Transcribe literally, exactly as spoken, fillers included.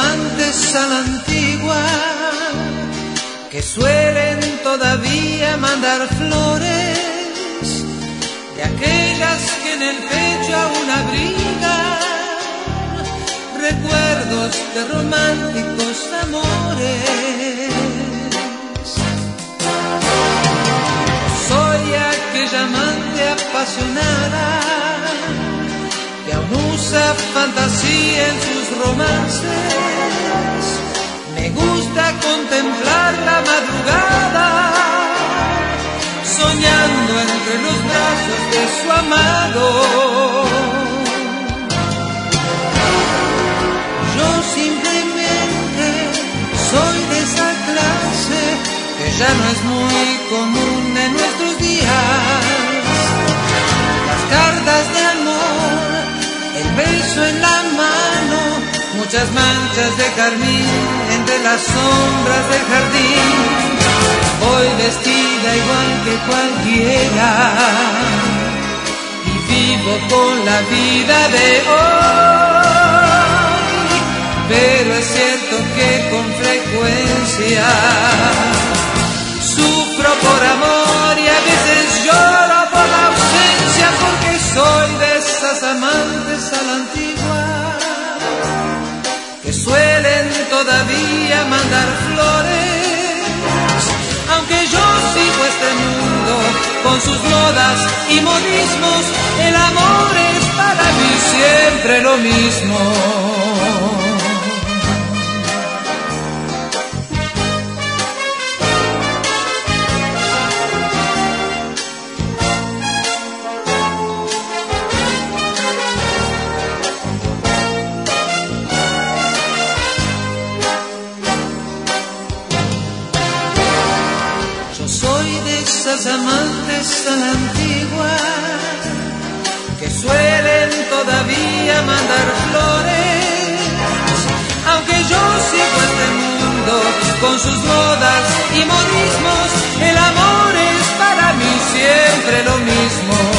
amantes a la antigua, que suelen todavía mandar flores, de aquellas que en el pecho aún abrigan recuerdos de románticos amores. Soy aquella amante apasionada que aún usa fantasía en sus romances. Me gusta contemplar la madrugada, soñando entre los brazos de su amado. Yo simplemente soy de esa clase que ya no es muy común en nuestros días. Las cartas de amor, el beso en la mano, muchas manchas de carmín entre las sombras del jardín. Voy vestida igual que cualquiera y vivo con la vida de hoy. Pero es cierto que con frecuencia sufro por amor y a veces lloro por la ausencia, porque soy de esas amantes a la antigua que suelen todavía mandar flores. Aunque yo sigo este mundo con sus modas y modismos, el amor es para mí siempre lo mismo. Soy de esas amantes a la antigua que suelen todavía mandar flores. Aunque yo sigo este mundo con sus modas y modismos, el amor es para mí siempre lo mismo.